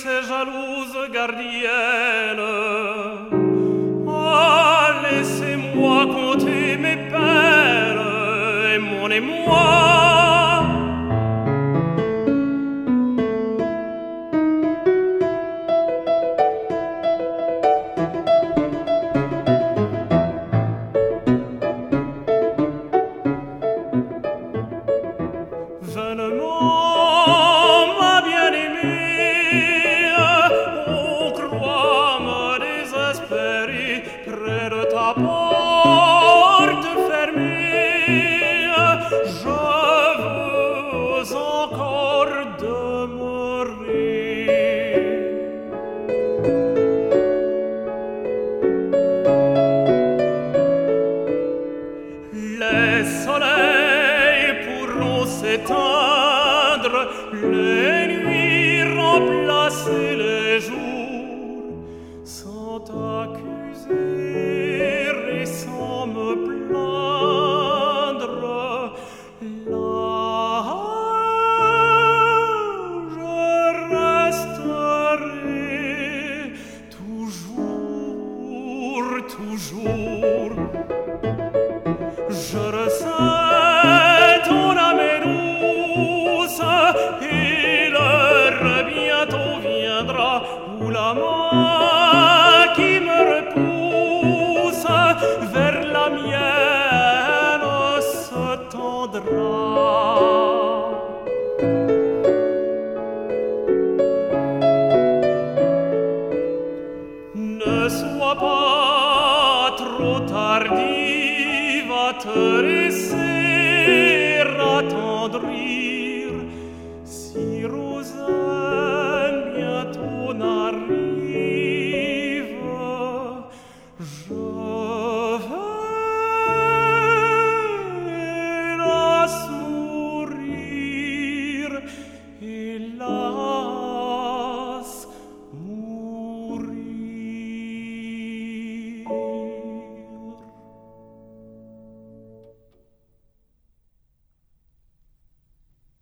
ses jalouses gardiennes. Ah, laissez-moi compter mes peines et mon émoi. Vainement, ma bien-aimée, oh, crois me désespérer près de ta porte fermée. Je veux encore demeurer. Les soleils pourront s'éteindre, les nuits remplacer les jours, sans t'accuser et sans me plaindre. Là, je resterai toujours, toujours. Je ressens ton âme douce et l'heure bientôt viendra où la main qui me repousse vers la mienne se tendra. Ne sois pas trop tardive à te laisser attendrir, si Rosa